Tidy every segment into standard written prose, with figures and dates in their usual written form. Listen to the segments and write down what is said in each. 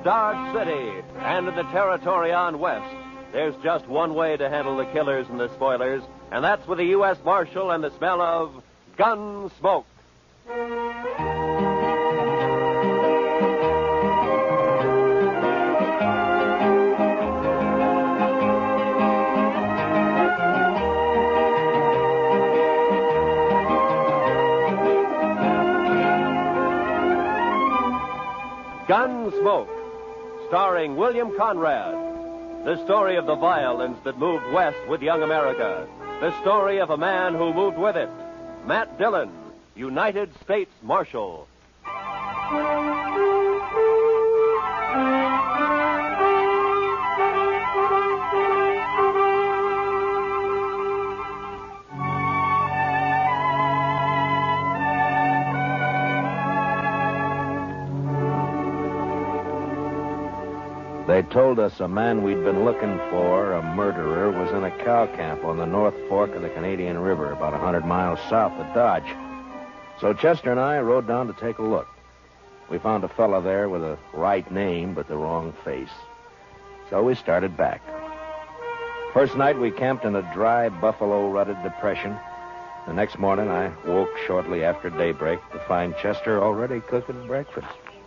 Dodge City and in the territory on west, there's just one way to handle the killers and the spoilers, and that's with a U.S. Marshal and the smell of gun smoke. Gunsmoke, starring William Conrad. The story of the violence that moved west with young America. The story of a man who moved with it. Matt Dillon, United States Marshal. They told us a man we'd been looking for, a murderer, was in a cow camp on the North Fork of the Canadian River, about 100 miles south of Dodge. So Chester and I rode down to take a look. We found a fella there with a right name but the wrong face. So we started back. First night we camped in a dry, buffalo-rutted depression. The next morning I woke shortly after daybreak to find Chester already cooking breakfast.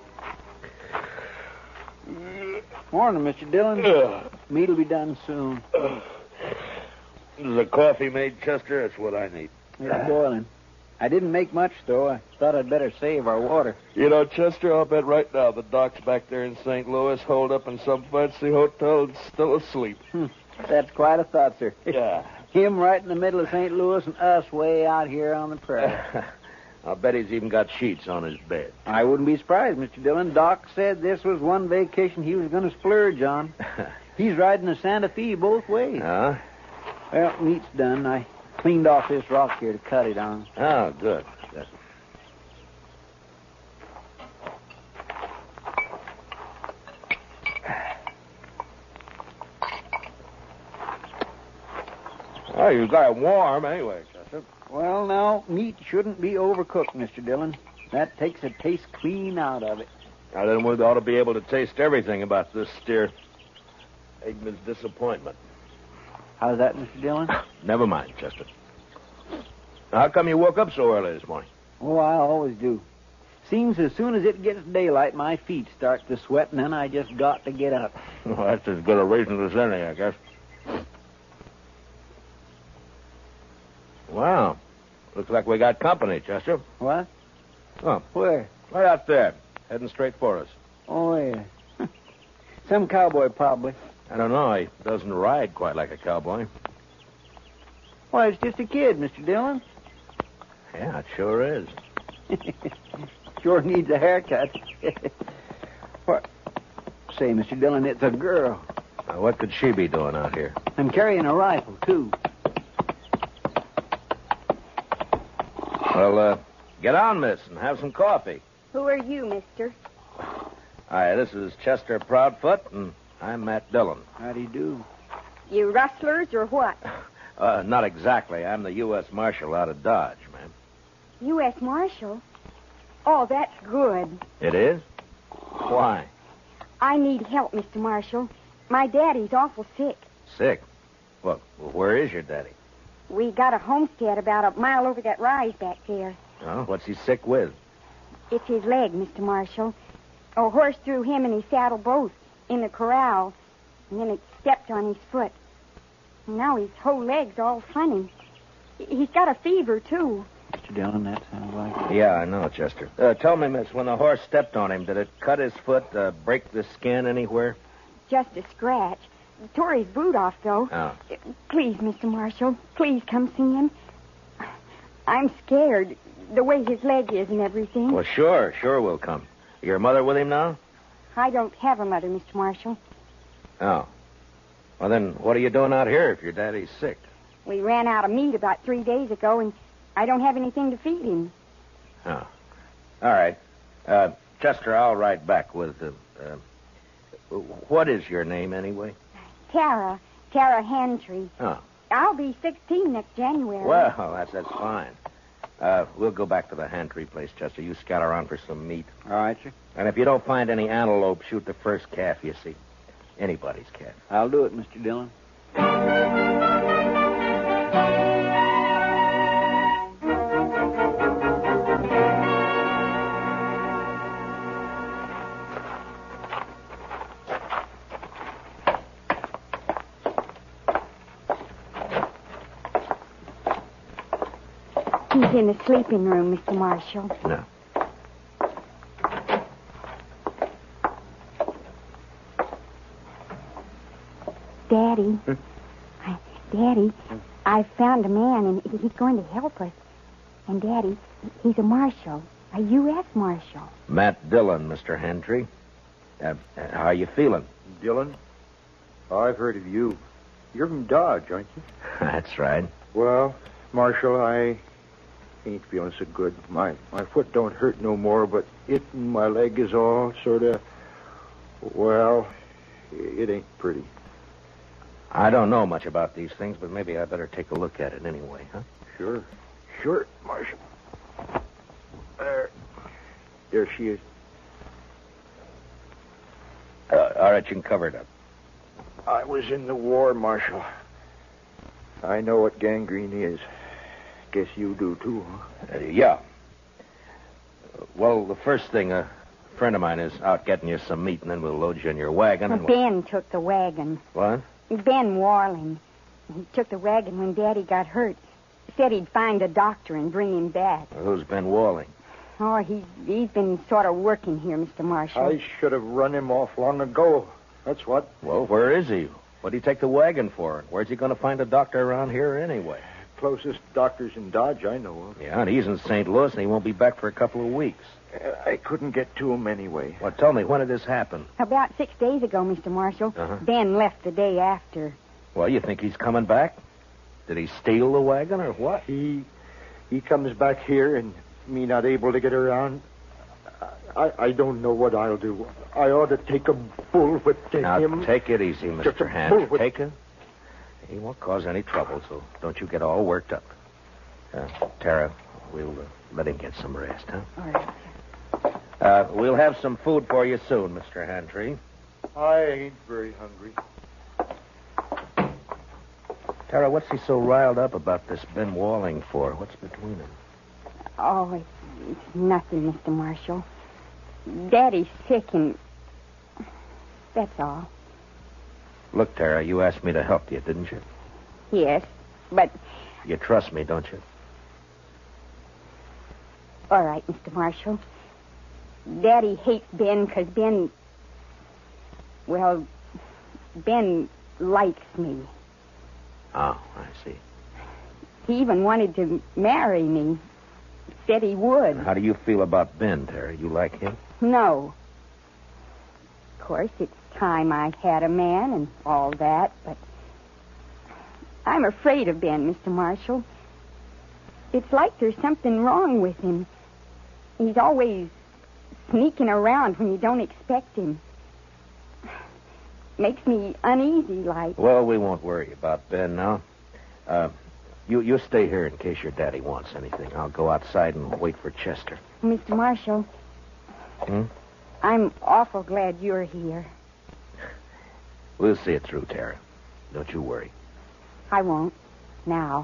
Morning, Mr. Dillon. Meat'll be done soon. Is the coffee made, Chester? That's what I need. It's boiling. I didn't make much, though. I thought I'd better save our water. You know, Chester, I'll bet right now the doc's back there in St. Louis, holed up in some fancy hotel and still asleep. That's quite a thought, sir. Yeah. Him right in the middle of St. Louis and us way out here on the prairie. I'll bet he's even got sheets on his bed. I wouldn't be surprised, Mr. Dillon. Doc said this was one vacation he was going to splurge on. He's riding the Santa Fe both ways. Huh? Well, meat's done. I cleaned off this rock here to cut it on. Oh, good. Oh, you got it warm anyway, Chester. Well, now, meat shouldn't be overcooked, Mr. Dillon. That takes the taste clean out of it. Now, then we ought to be able to taste everything about this steer. Eggman's disappointment. How's that, Mr. Dillon? Never mind, Chester. How come you woke up so early this morning? Oh, I always do. Seems as soon as it gets daylight, my feet start to sweat, and then I just got to get up. Well, that's as good a reason as any, I guess. Wow. Looks like we got company, Chester. What? Oh, Where? right out there, heading straight for us. Oh, yeah. Some cowboy, probably. I don't know. He doesn't ride quite like a cowboy. Why, it's just a kid, Mr. Dillon. Yeah, it sure is. Sure needs a haircut. What? Say, Mr. Dillon, it's a girl. What could she be doing out here? I'm carrying a rifle, too. Well, get on, miss, and have some coffee. Who are you, mister? Hi, this is Chester Proudfoot, and I'm Matt Dillon. How do you do? You rustlers or what? Not exactly. I'm the U.S. Marshal out of Dodge, ma'am. U.S. Marshal? Oh, that's good. It is? Why? I need help, Mr. Marshal. My daddy's awful sick. Sick? Well, where is your daddy? We got a homestead about a mile over that rise back there. Oh, what's he sick with? It's his leg, Mr. Marshal. A horse threw him and his saddle both in the corral, and then it stepped on his foot. And now his whole leg's all funny. He's got a fever, too. Mr. Dillon, that sounds like it. Yeah, I know, Chester. Tell me, miss, when the horse stepped on him, did it cut his foot, break the skin anywhere? Just a scratch. Tore his boot off, though. Oh. Please, Mr. Marshal, please come see him. I'm scared, the way his leg is and everything. Well, sure we'll come. Your mother with him now? I don't have a mother, Mr. Marshal. Oh. Well, then, what are you doing out here if your daddy's sick? We ran out of meat about 3 days ago, and I don't have anything to feed him. Oh. All right. Chester, I'll ride back with... what is your name, anyway? Tara Hantry. Oh. I'll be 16 next January. Well, that's fine. We'll go back to the Hantry place, Chester. You scout around for some meat. All right, sir. And if you don't find any antelope, shoot the first calf you see. Anybody's calf. I'll do it, Mr. Dillon. He's in the sleeping room, Mr. Marshall. No. Daddy. Daddy, I found a man, and he's going to help us. And, Daddy, he's a marshal, a U.S. marshal. Matt Dillon, Mr. Hantry. How you feeling? Dillon? I've heard of you. You're from Dodge, aren't you? That's right. Well, Marshal, I ain't feeling so good. My foot don't hurt no more, but my leg is all sort of, well, it ain't pretty. I don't know much about these things, but maybe I better take a look at it anyway, huh? Sure, Marshal. There she is. All right, you can cover it up. I was in the war, Marshal. I know what gangrene is. Guess you do, too, huh? Yeah. Well, the first thing, a friend of mine is out getting you some meat, and then we'll load you in your wagon. And Ben took the wagon. What? Ben Warling. He took the wagon when Daddy got hurt. Said he'd find a doctor and bring him back. Well, who's Ben Walling? Oh, he's been sort of working here, Mr. Marshall. I should have run him off long ago. That's what. Well, where is he? What'd he take the wagon for? Where's he going to find a doctor around here anyway? Closest doctor's in Dodge I know of. Yeah, and he's in St. Louis, and he won't be back for a couple of weeks. I couldn't get to him anyway. Well, tell me, when did this happen? About 6 days ago, Mr. Marshall. Uh-huh. Ben left the day after. Well, you think he's coming back? Did he steal the wagon or what? He comes back here and me not able to get around. I don't know what I'll do. I ought to take a bullwhip to now, him. take it easy, Just Mr. a Hans. bullwhip. Take it. He won't cause any trouble, so don't you get all worked up. Tara, we'll let him get some rest, huh? All right. We'll have some food for you soon, Mr. Hantry. I ain't very hungry. Tara, what's he so riled up about this Ben Walling for? What's between them? Oh, it's nothing, Mr. Marshall. Daddy's sick, and that's all. Look, Tara, you asked me to help you, didn't you? Yes, but... You trust me, don't you? All right, Mr. Marshall. Daddy hates Ben because Ben... Well, Ben likes me. Oh, I see. He even wanted to marry me. Said he would. How do you feel about Ben, Tara? You like him? No. Of course, it's time I had a man and all that, but I'm afraid of Ben, Mr. Marshall. It's like there's something wrong with him. He's always sneaking around when you don't expect him. Makes me uneasy, like. Well, we won't worry about Ben now. You stay here in case your daddy wants anything. I'll go outside and wait for Chester. Mr. Marshall. I'm awful glad you're here. We'll see it through, Tara. Don't you worry. I won't. Now.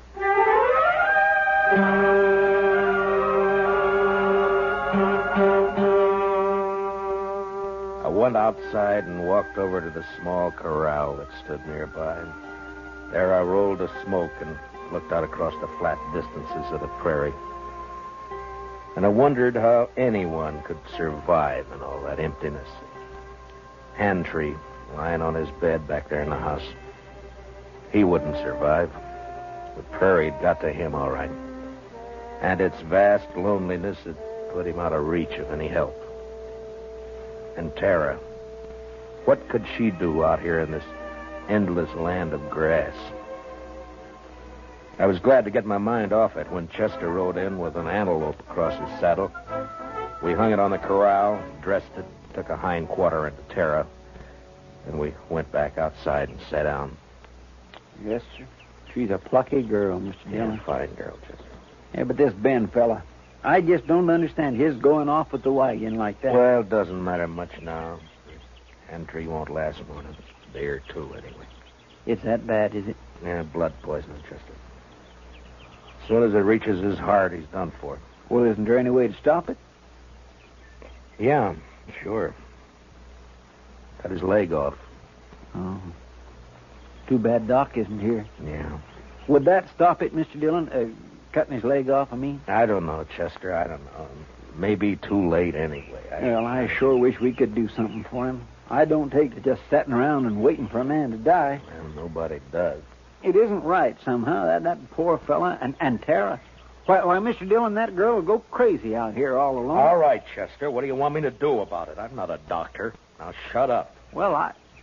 I went outside and walked over to the small corral that stood nearby. There I rolled a smoke and looked out across the flat distances of the prairie. And I wondered how anyone could survive in all that emptiness. Hantry lying on his bed back there in the house. He wouldn't survive. The prairie'd got to him all right. And its vast loneliness had put him out of reach of any help. And Tara, what could she do out here in this endless land of grass? I was glad to get my mind off it when Chester rode in with an antelope across his saddle. We hung it on the corral, dressed it, took a hind quarter into Tara, and we went back outside and sat down. Yes, sir. She's a plucky girl, Mr. Dillon. Fine girl, Chester. Yeah, but this Ben fella, I just don't understand his going off with the wagon like that. Well, it doesn't matter much now. Entry won't last more than a day or two, anyway. It's that bad, is it? Yeah, blood poisoning, Chester. As soon as it reaches his heart, he's done for. Well, isn't there any way to stop it? Yeah, sure. Cut his leg off. Oh. Too bad Doc isn't here. Yeah. Would that stop it, Mr. Dillon? Cutting his leg off, I mean? I don't know, Chester. I don't know. Maybe too late anyway. Well, I sure wish we could do something for him. I don't take to just sitting around and waiting for a man to die. Well, nobody does. It isn't right somehow. That poor fella and Tara. Why, Mr. Dillon, that girl will go crazy out here all alone. All right, Chester. What do you want me to do about it? I'm not a doctor. Now shut up. Well,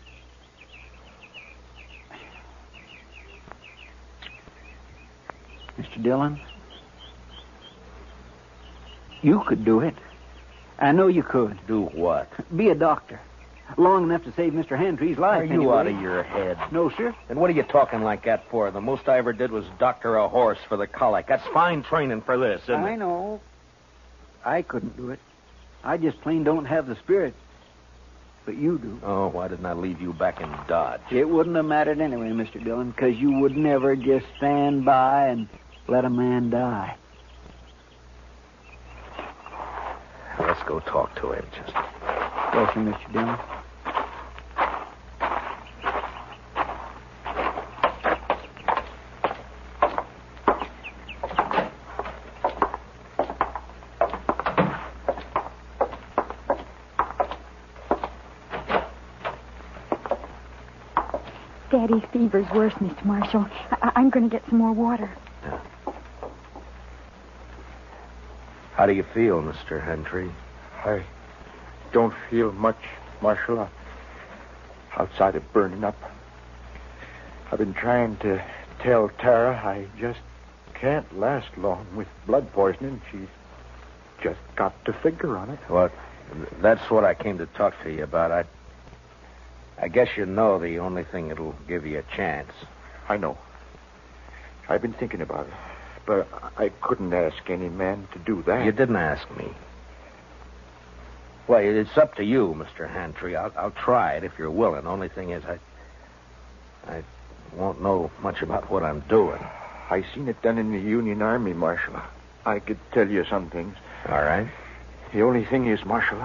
Mr. Dillon, you could do it. I know you could. Do what? Be a doctor. Long enough to save Mr. Handry's life. Are you anyway. out of your head? No, sir. And what are you talking like that for? The most I ever did was doctor a horse for the colic. That's fine training for this, isn't I it? know. I couldn't do it. I just plain don't have the spirit. But you do. Oh, why didn't I leave you back in Dodge? It wouldn't have mattered anyway, Mr. Dillon, because you would never just stand by and let a man die. Let's go talk to him, Chester. Yes, sir, Mr. Dillon. Daddy's fever's worse, Mr. Marshall. I'm going to get some more water. Yeah. How do you feel, Mr. Hendry? I don't feel much, Marshal. Outside of burning up. I've been trying to tell Tara I just can't last long with blood poisoning. She's just got to figure on it. Well, that's what I came to talk to you about. I guess you know the only thing that'll give you a chance. I know. I've been thinking about it. But I couldn't ask any man to do that. You didn't ask me. Well, it's up to you, Mr. Hantry. I'll try it if you're willing. Only thing is, I won't know much about what I'm doing. I seen it done in the Union Army, Marshal. I could tell you some things. All right. The only thing is, Marshal,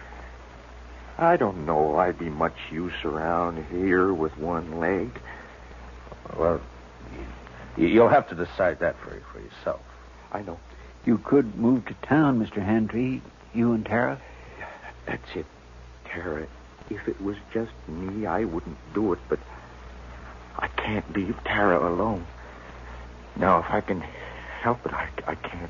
I don't know I'd be much use around here with one leg. Well, you'll have to decide that for yourself. I know. You could move to town, Mr. Hantry, you and Tara. That's it, Tara. If it was just me, I wouldn't do it, but I can't leave Tara alone. Now, if I can help it, I can't.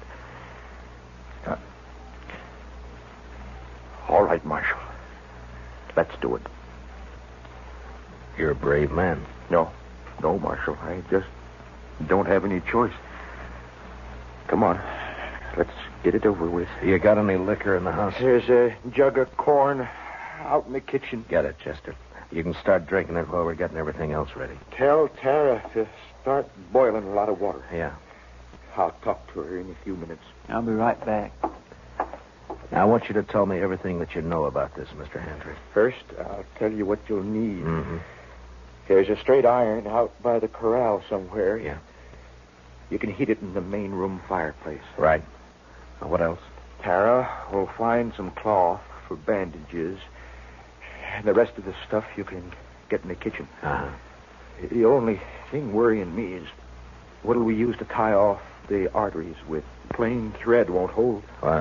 All right, Marshal. Let's do it. You're a brave man. No, Marshal. I just don't have any choice. Come on. Let's get it over with. You got any liquor in the house? There's a jug of corn out in the kitchen. Get it, Chester. You can start drinking it while we're getting everything else ready. Tell Tara to start boiling a lot of water. Yeah. I'll talk to her in a few minutes. I'll be right back. Now, I want you to tell me everything that you know about this, Mr. Hendry. First, I'll tell you what you'll need. Mm-hmm. There's a straight iron out by the corral somewhere. Yeah. You can heat it in the main room fireplace. Right. Now, what else? Tara will find some cloth for bandages. And the rest of the stuff you can get in the kitchen. Uh-huh. The only thing worrying me is what'll we use to tie off the arteries with? Plain thread won't hold. Well,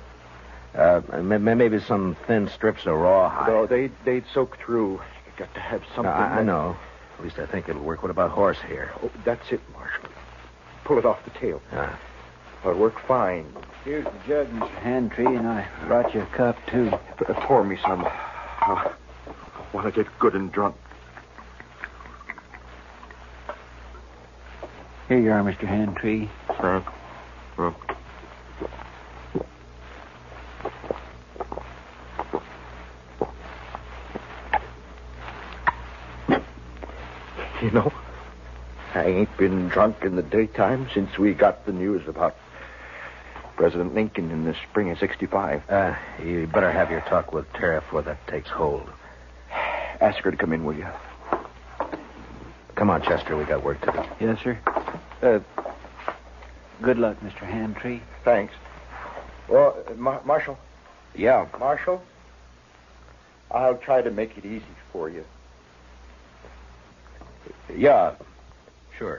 maybe some thin strips of rawhide. No, they'd soak through. You got to have something. I know. At least I think it'll work. What about horsehair? Oh, that's it, Marshal. Pull it off the tail. Ah. It'll work fine. Here's the jug, Mr. Hantry, and I brought you a cup, too. Pour me some. I want to get good and drunk. Here you are, Mr. Hantry. Thanks. You know, I ain't been drunk in the daytime since we got the news about President Lincoln in the spring of 65. You better have your talk with Tara before that takes hold. Ask her to come in, will you? Come on, Chester. We got work to do. Yes, sir. Good luck, Mr. Handtree. Thanks. Well, Marshal. Yeah. Marshal, I'll try to make it easy for you. Yeah. Sure.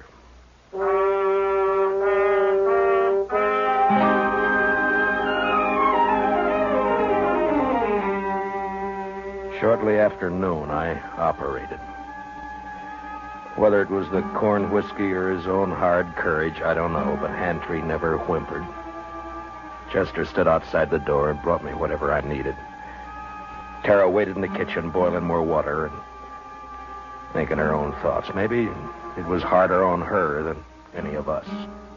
Shortly after noon, I operated. Whether it was the corn whiskey or his own hard courage, I don't know, but Handtree never whimpered. Chester stood outside the door and brought me whatever I needed. Tara waited in the kitchen, boiling more water and thinking her own thoughts. Maybe it was harder on her than any of us.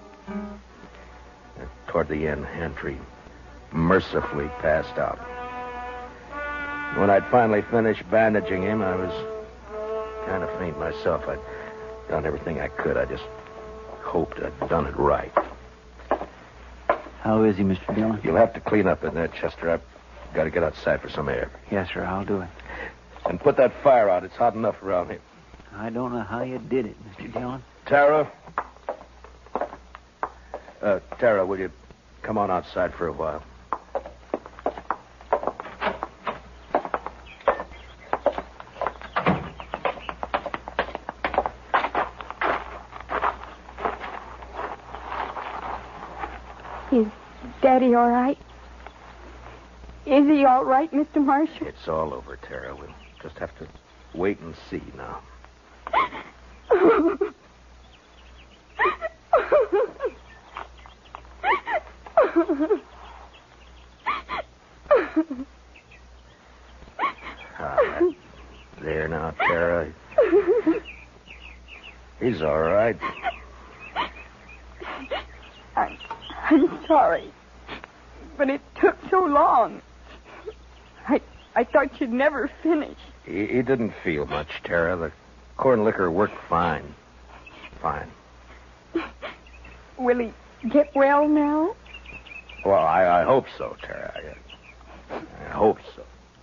Toward the end, Handtree mercifully passed out. When I'd finally finished bandaging him, I was kind of faint myself. I'd done everything I could. I just hoped I'd done it right. How is he, Mr. Dillon? You'll have to clean up in there, Chester. I've got to get outside for some air. Yes, sir, I'll do it. And put that fire out. It's hot enough around here. I don't know how you did it, Mr. Dillon. Tara? Tara, will you come on outside for a while? Is Daddy all right? Is he all right, Mr. Marshall? It's all over, Tara. We'll just have to wait and see now. There now, Tara. He's all right. I'm sorry, but it took so long. I thought you'd never finish. He didn't feel much, Tara. The corn liquor worked fine. Fine. Will he get well now? Well, I hope so, Tara. I hope so.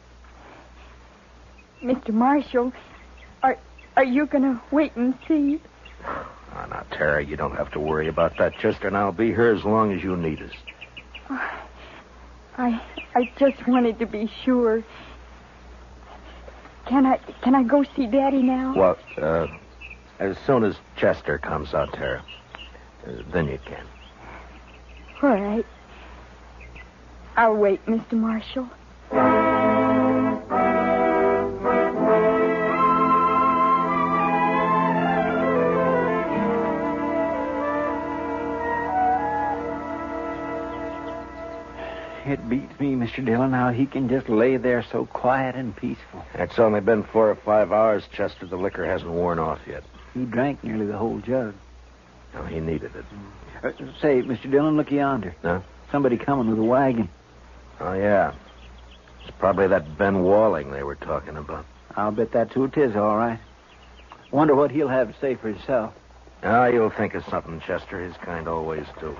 Mr. Marshall, are you going to wait and see? Oh, now, Tara, you don't have to worry about that, Chester, and I'll be here as long as you need us. I just wanted to be sure. Can I go see Daddy now? Well, as soon as Chester comes out, Tara, then you can. All right. I'll wait, Mr. Marshall. It beats me, Mr. Dillon, how he can just lay there so quiet and peaceful. It's only been 4 or 5 hours, Chester. The liquor hasn't worn off yet. He drank nearly the whole jug. No, he needed it. Say, Mr. Dillon, look yonder. Huh? Somebody coming with a wagon. Oh, yeah. It's probably that Ben Walling they were talking about. I'll bet that's who it is, all right. Wonder what he'll have to say for himself. Ah, you'll think of something, Chester. His kind always do.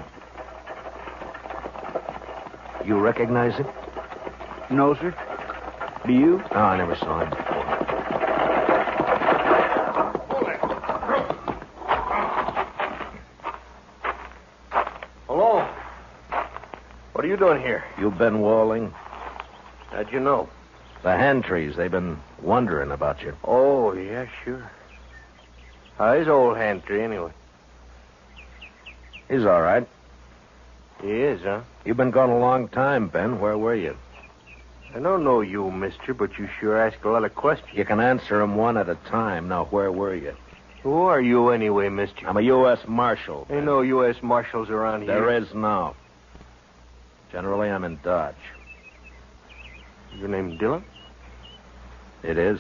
You recognize him? No, sir. Do you? Oh, I never saw him before. Hello. What are you doing here? You Ben Walling? How'd you know? The Handtrees, they've been wondering about you. Oh, yeah, sure. How's old Handtree, anyway? He's all right. He is, huh? You've been gone a long time, Ben. Where were you? I don't know you, mister, but you sure ask a lot of questions. You can answer them one at a time. Now, where were you? Who are you anyway, mister? I'm a U.S. Marshal. Ain't no U.S. Marshals around here. There is now. Generally, I'm in Dodge. Your name Dillon? It is.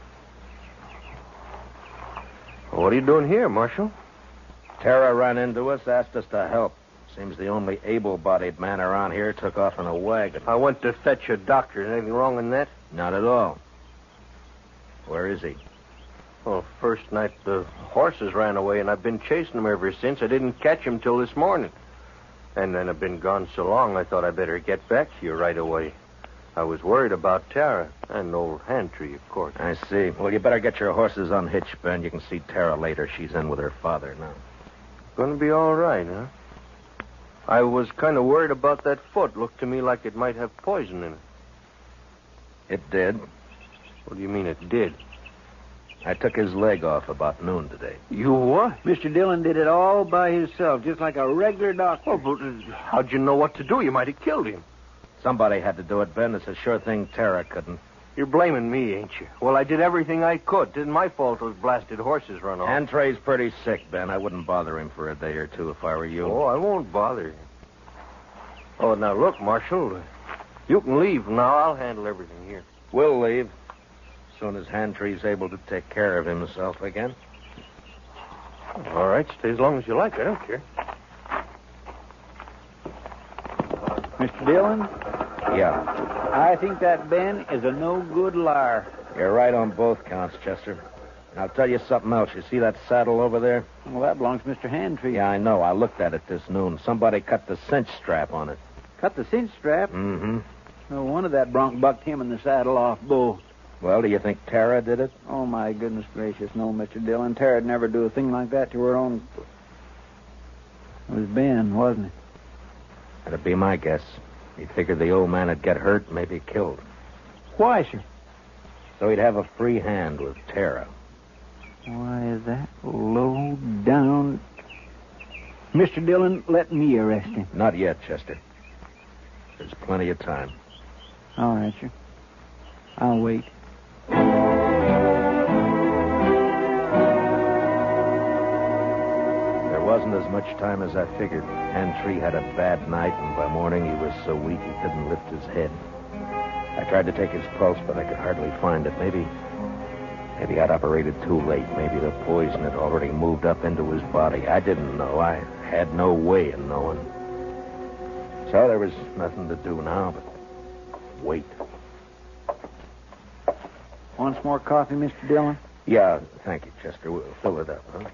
Well, what are you doing here, Marshal? Tara ran into us, asked us to help. Seems the only able-bodied man around here took off in a wagon. I went to fetch a doctor. Is anything wrong in that? Not at all. Where is he? Well, first night the horses ran away, and I've been chasing them ever since. I didn't catch him till this morning. And then I've been gone so long, I thought I'd better get back to you right away. I was worried about Tara and old Hantry, of course. I see. Well, you better get your horses unhitched, Ben. You can see Tara later. She's in with her father now. Gonna be all right, huh? I was kind of worried about that foot. Looked to me like it might have poison in it. It did. What do you mean it did? I took his leg off about noon today. You what? Mr. Dillon did it all by himself, just like a regular doctor. Oh, but how'd you know what to do? You might have killed him. Somebody had to do it, Ben. It's a sure thing Tara couldn't. You're blaming me, ain't you? Well, I did everything I could. Didn't my fault those blasted horses run off. Antray's pretty sick, Ben. I wouldn't bother him for a day or two if I were you. Oh, I won't bother you. Oh, now look, Marshal. You can leave now. I'll handle everything here. We'll leave. As soon as Hantry's able to take care of himself again. All right, stay as long as you like. I don't care. Mr. Dillon, Yeah. I think that Ben is a no-good liar. You're right on both counts, Chester. And I'll tell you something else. You see that saddle over there? Well, that belongs to Mr. Hantry. Yeah, I know. I looked at it this noon. Somebody cut the cinch strap on it. Cut the cinch strap. Mm-hmm. No wonder that bronc bucked him and the saddle off both. Well, do you think Tara did it? Oh, my goodness gracious, no, Mr. Dillon. Tara'd never do a thing like that to her own. It was Ben, wasn't it? That'd be my guess. He figured the old man would get hurt, maybe killed. Why, sir? So he'd have a free hand with Tara. Why, is that low down? Mr. Dillon, let me arrest him. Not yet, Chester. There's plenty of time. All right, sir. I'll wait. There wasn't as much time as I figured. Hantry had a bad night, and by morning he was so weak he couldn't lift his head. I tried to take his pulse, but I could hardly find it. Maybe I'd operated too late. Maybe the poison had already moved up into his body. I didn't know. I had no way of knowing. So there was nothing to do now but wait. Want some more coffee, Mr. Dillon? Yeah, thank you, Chester. We'll fill it up, huh?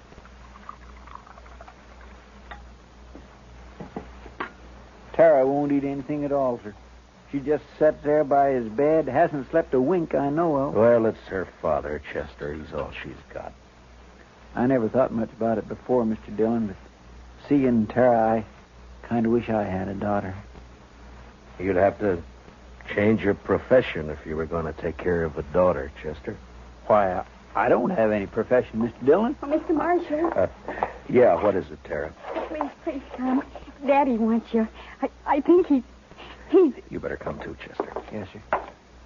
Tara won't eat anything at all, sir. She just sat there by his bed, hasn't slept a wink I know of. Well, it's her father, Chester. He's all she's got. I never thought much about it before, Mr. Dillon, but seeing Tara, I kind of wish I had a daughter. You'd have to change your profession if you were going to take care of a daughter, Chester. Why, I don't have any profession, Mr. Dillon. Oh, Mr. Marshall, Yeah, what is it, Tara? please come. Daddy wants you. I think he's... You better come too, Chester. Yes, sir.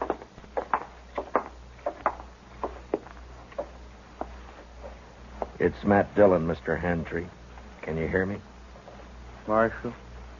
It's Matt Dillon, Mr. Hantry. Can you hear me? Marshal,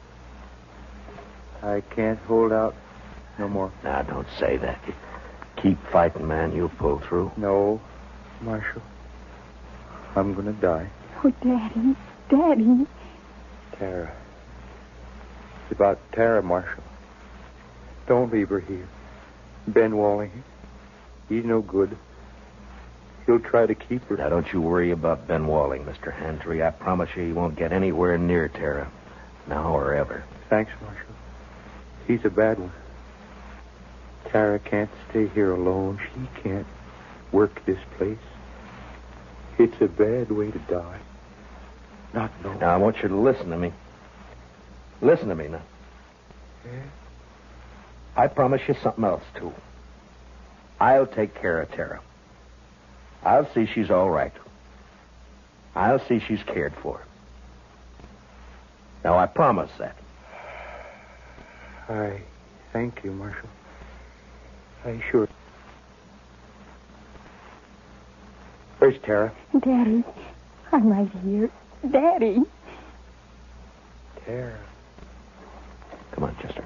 I can't hold out no more. Now, don't say that. Keep fighting, man. You'll pull through. No, Marshal. I'm going to die. Oh, Daddy. Tara. It's about Tara, Marshal. Don't leave her here. Ben Walling, he's no good. He'll try to keep her. Now, don't you worry about Ben Walling, Mr. Hantry. I promise you he won't get anywhere near Tara. Now or ever. Thanks, Marshal. He's a bad one. Tara can't stay here alone. She can't work this place. It's a bad way to die. Not knowing. Now, I want you to listen to me. Listen to me now. Yeah? I promise you something else, too. I'll take care of Tara. I'll see she's all right. I'll see she's cared for. Now, I promise that. I thank you, Marshal. I sure. Where's Tara? Daddy, I'm right here. Daddy. Tara. Come on, Chester.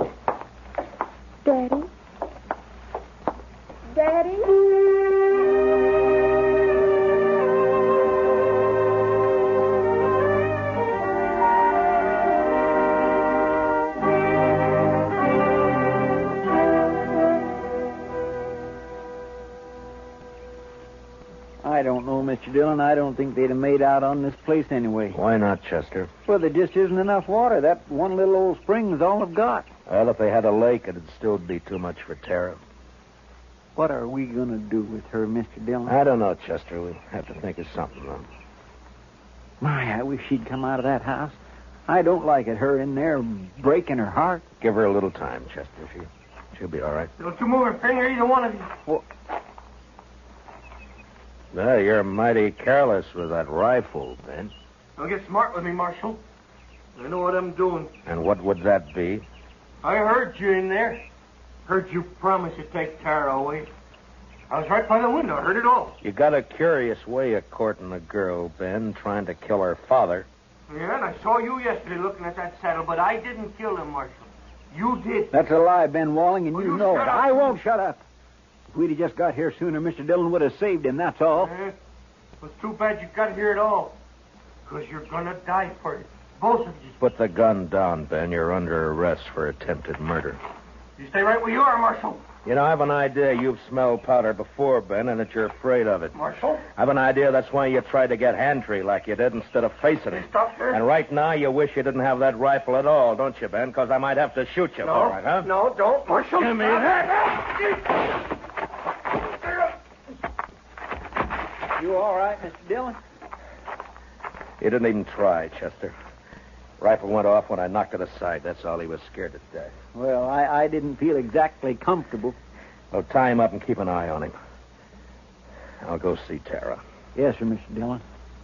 Daddy. Daddy. I don't know, Mr. Mr. Dillon, I don't think they'd have made out on this place anyway. Why not, Chester? Well, there just isn't enough water. That one little old spring is all I've got. Well, if they had a lake, it'd still be too much for Tara. What are we going to do with her, Mr. Dillon? I don't know, Chester. We'll have to think of something, though. My, I wish she'd come out of that house. I don't like it, her in there breaking her heart. Give her a little time, Chester. She'll be all right. Don't you move a finger, either one of you. Well, Well, you're mighty careless with that rifle, Ben. Don't get smart with me, Marshal. I know what I'm doing. And what would that be? I heard you in there. Heard you promise to take Tara away. I was right by the window. I heard it all. You got a curious way of courting a girl, Ben, trying to kill her father. Yeah, and I saw you yesterday looking at that saddle, but I didn't kill him, Marshal. You did. that's a lie, Ben Walling, and Well, you you know shut it. up. I won't shut up. If we'd have just got here sooner, Mr. Dillon would have saved him, that's all. It was too bad you got here at all. Because you're going to die for it. Both of you. Put the gun down, Ben. You're under arrest for attempted murder. You stay right where you are, Marshal. You know, I have an idea you've smelled powder before, Ben, and that you're afraid of it. Marshal? I have an idea that's why you tried to get Hantry like you did instead of facing him. Stop her. And right now you wish you didn't have that rifle at all, don't you, Ben? Because I might have to shoot you for it, huh? No, don't, Marshal. Give me that. You all right, Mr. Dillon? He didn't even try, Chester. Rifle went off when I knocked it aside. That's all. He was scared to death. Well, I didn't feel exactly comfortable. Well, tie him up and keep an eye on him. I'll go see Tara. Yes, sir, Mr. Dillon.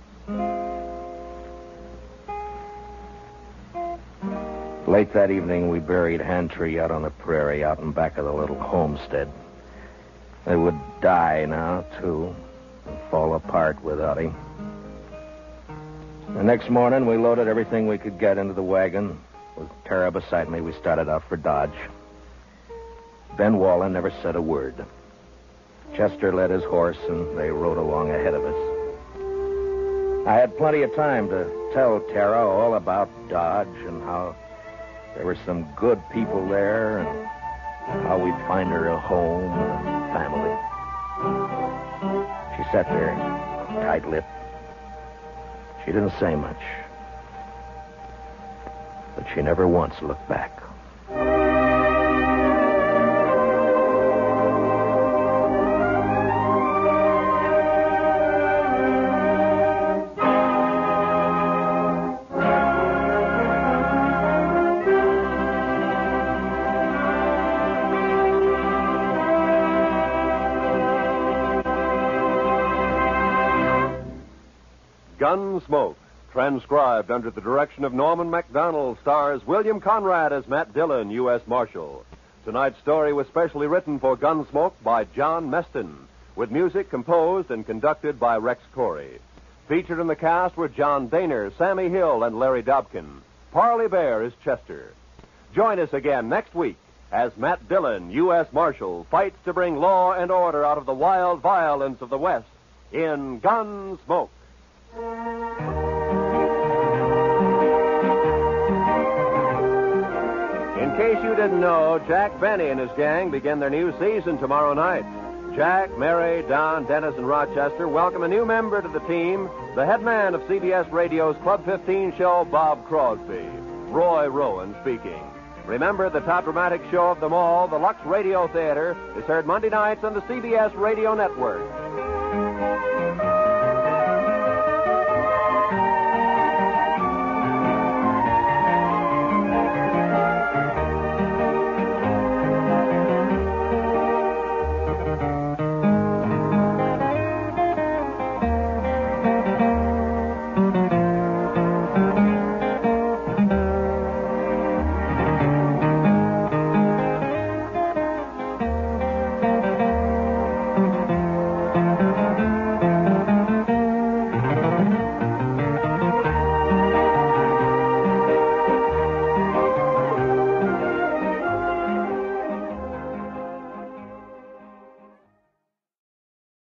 Late that evening, we buried Hantry out on the prairie, out in back of the little homestead. They would die now, too, and fall apart without him. The next morning, we loaded everything we could get into the wagon. With Tara beside me, we started out for Dodge. Ben Wallen never said a word. Chester led his horse, and they rode along ahead of us. I had plenty of time to tell Tara all about Dodge and how there were some good people there and how we'd find her a home and a family. She sat there, tight-lipped. She didn't say much, but she never once looked back. Gunsmoke, transcribed under the direction of Norman MacDonald, stars William Conrad as Matt Dillon, U.S. Marshal. Tonight's story was specially written for Gunsmoke by John Meston, with music composed and conducted by Rex Corey. Featured in the cast were John Daner, Sammy Hill, and Larry Dobkin. Parley Bear is Chester. Join us again next week as Matt Dillon, U.S. Marshal, fights to bring law and order out of the wild violence of the West in Gunsmoke. In case you didn't know, Jack Benny and his gang begin their new season tomorrow night. Jack, Mary, Don, Dennis, and Rochester welcome a new member to the team, the head man of CBS Radio's Club 15 show, Bob Crosby. Roy Rowan speaking. Remember, the top dramatic show of them all, the Lux Radio Theater, is heard Monday nights on the CBS Radio Network.